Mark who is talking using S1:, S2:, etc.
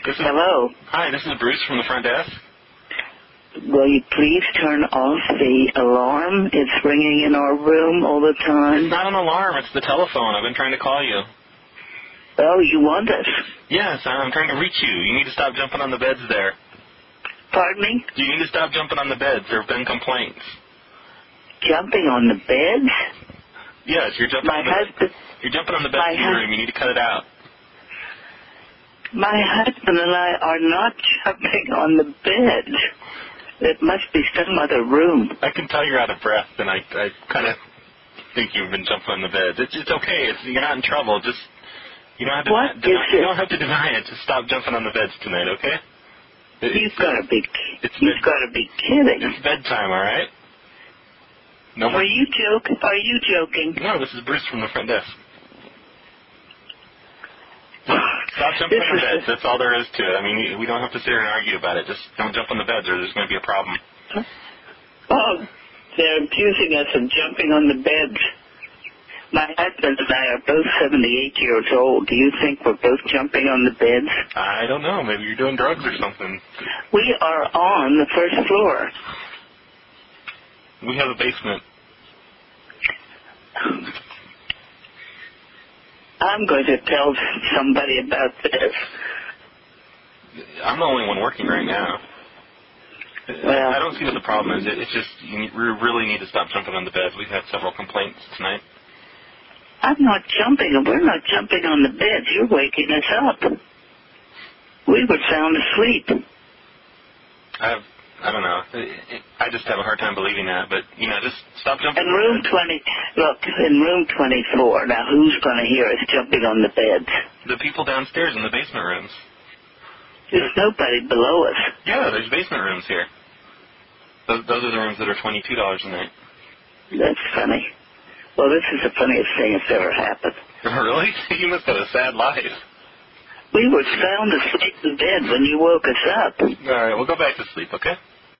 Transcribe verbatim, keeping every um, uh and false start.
S1: This is,
S2: Hello.
S1: Hi, this is Bruce from the front desk.
S2: Will you please turn off the alarm? It's ringing in our room all the time.
S1: It's not an alarm. It's the telephone. I've been trying to call you.
S2: Oh, you want us?
S1: Yes, I'm trying to reach you. You need to stop jumping on the beds there.
S2: Pardon me?
S1: You need to stop jumping on the beds. There have been complaints.
S2: Jumping on the beds?
S1: Yes, you're jumping
S2: My
S1: on the
S2: husband...
S1: You're jumping on the bed in your room. You need to cut it out.
S2: My husband and I are not jumping on the bed. It must be some other room.
S1: I can tell you're out of breath, and I, I kind of think you've been jumping on the bed. It's, it's okay. It's, you're not in trouble. Just you don't have to.
S2: What
S1: deny,
S2: is
S1: you
S2: it?
S1: don't have to deny it. Just stop jumping on the beds tonight, okay? It,
S2: You've got to be.
S1: It's
S2: You've got to be kidding.
S1: It's bedtime, all right? No.
S2: Are you joking? Are you joking?
S1: No, this is Bruce from the front desk. Stop jumping
S2: This
S1: on the
S2: is
S1: beds. That's all there is to it. I mean, we don't have to sit here and argue about it. Just don't jump on the beds or there's going to be a problem.
S2: Oh, they're accusing us of jumping on the beds. My husband and I are both seventy-eight years old. Do you think we're both jumping on the beds?
S1: I don't know. Maybe you're doing drugs or something.
S2: We are on the first floor.
S1: We have a basement.
S2: I'm going to tell somebody about this.
S1: I'm the only one working right now.
S2: Well,
S1: I don't see what the problem is. It, it's just you need, we really need to stop jumping on the beds. We've had several complaints tonight.
S2: I'm not jumping. We're not jumping on the beds. You're waking us up. We were sound asleep.
S1: I've, I don't know. It, it, I just have a hard time believing that. But, you know, just stop jumping
S2: In
S1: on
S2: room
S1: the beds.
S2: twenty, look, in room twenty-four, now who's going to hear us jumping on the beds?
S1: The people downstairs in the basement rooms.
S2: There's nobody below us.
S1: Yeah, there's basement rooms here. Those, those are the rooms that are twenty-two dollars a night.
S2: That's funny. Well, this is the funniest thing that's ever happened.
S1: Really? You must have a sad life.
S2: We were sound asleep in bed when you woke us up.
S1: All right, we'll go back to sleep, okay?